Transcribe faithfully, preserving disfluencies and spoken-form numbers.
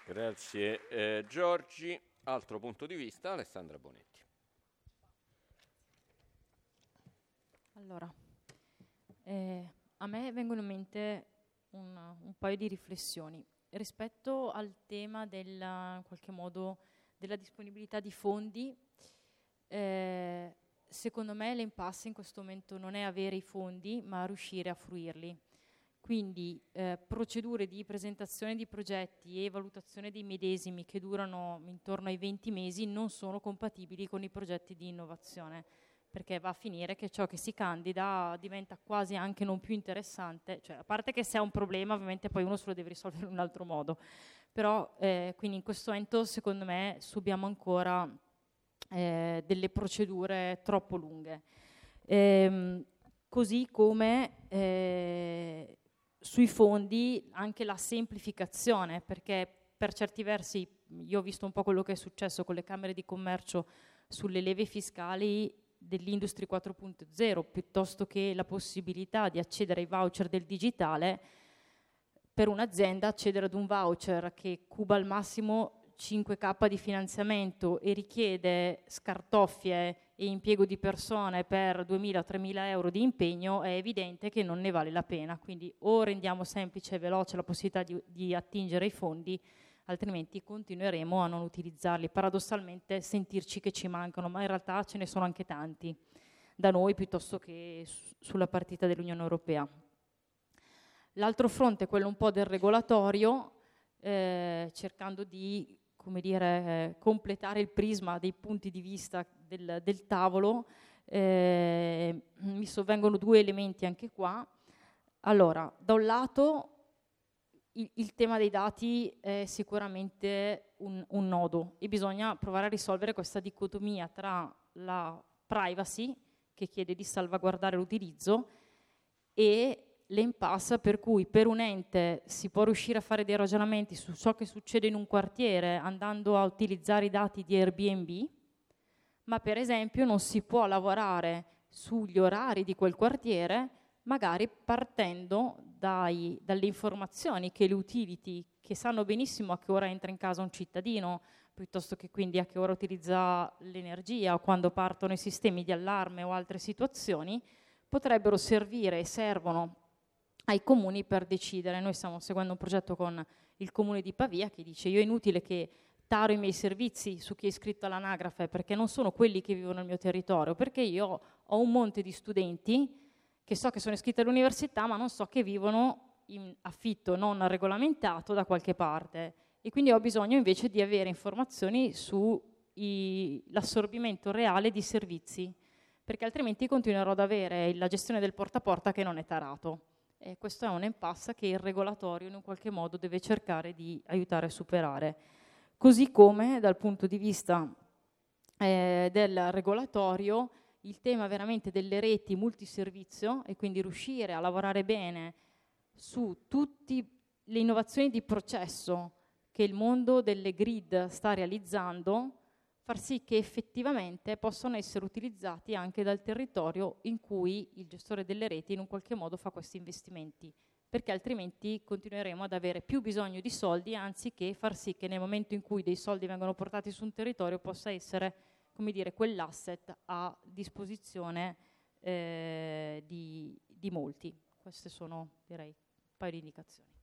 Grazie eh, Giorgi. Altro punto di vista, Alessandra Bonetti. Allora, eh, a me vengono in mente un, un paio di riflessioni rispetto al tema della, in qualche modo, della disponibilità di fondi. Eh, secondo me l'impasse in questo momento non è avere i fondi, ma riuscire a fruirli. Quindi eh, procedure di presentazione di progetti e valutazione dei medesimi che durano intorno ai venti mesi non sono compatibili con i progetti di innovazione, perché va a finire che ciò che si candida diventa quasi anche non più interessante, cioè a parte che se è un problema ovviamente poi uno se lo deve risolvere in un altro modo, però eh, quindi in questo momento secondo me subiamo ancora eh, delle procedure troppo lunghe. Ehm, così come eh, sui fondi anche la semplificazione, perché per certi versi io ho visto un po' quello che è successo con le camere di commercio sulle leve fiscali dell'Industry quattro punto zero, piuttosto che la possibilità di accedere ai voucher del digitale. Per un'azienda accedere ad un voucher che cuba al massimo cinque K di finanziamento e richiede scartoffie e impiego di persone per duemila tremila euro di impegno, è evidente che non ne vale la pena. Quindi o rendiamo semplice e veloce la possibilità di, di attingere ai fondi, altrimenti continueremo a non utilizzarli. Paradossalmente sentirci che ci mancano, ma in realtà ce ne sono anche tanti da noi piuttosto che su, sulla partita dell'Unione Europea. L'altro fronte è quello un po' del regolatorio, eh, cercando di, come dire, eh, completare il prisma dei punti di vista del, del tavolo. Eh, mi sovvengono due elementi anche qua. Allora, da un lato il, il tema dei dati è sicuramente un, un nodo e bisogna provare a risolvere questa dicotomia tra la privacy, che chiede di salvaguardare l'utilizzo, e l'impasse per cui per un ente si può riuscire a fare dei ragionamenti su ciò che succede in un quartiere andando a utilizzare i dati di Airbnb, ma per esempio non si può lavorare sugli orari di quel quartiere magari partendo dai, dalle informazioni che le utility, che sanno benissimo a che ora entra in casa un cittadino, piuttosto che quindi a che ora utilizza l'energia o quando partono i sistemi di allarme o altre situazioni, potrebbero servire e servono ai comuni per decidere. Noi stiamo seguendo un progetto con il comune di Pavia che dice: io è inutile che taro i miei servizi su chi è iscritto all'anagrafe perché non sono quelli che vivono nel mio territorio, perché io ho un monte di studenti che so che sono iscritti all'università ma non so che vivono in affitto non regolamentato da qualche parte, e quindi ho bisogno invece di avere informazioni sull'assorbimento reale di servizi, perché altrimenti continuerò ad avere la gestione del porta a porta che non è tarato. E questo è un impasse che il regolatorio in un qualche modo deve cercare di aiutare a superare. Così come dal punto di vista eh, del regolatorio il tema veramente delle reti multiservizio, e quindi riuscire a lavorare bene su tutte le innovazioni di processo che il mondo delle grid sta realizzando, far sì che effettivamente possano essere utilizzati anche dal territorio in cui il gestore delle reti in un qualche modo fa questi investimenti, perché altrimenti continueremo ad avere più bisogno di soldi anziché far sì che nel momento in cui dei soldi vengono portati su un territorio possa essere, come dire, quell'asset a disposizione eh, di, di molti. Queste sono, direi, un paio di indicazioni.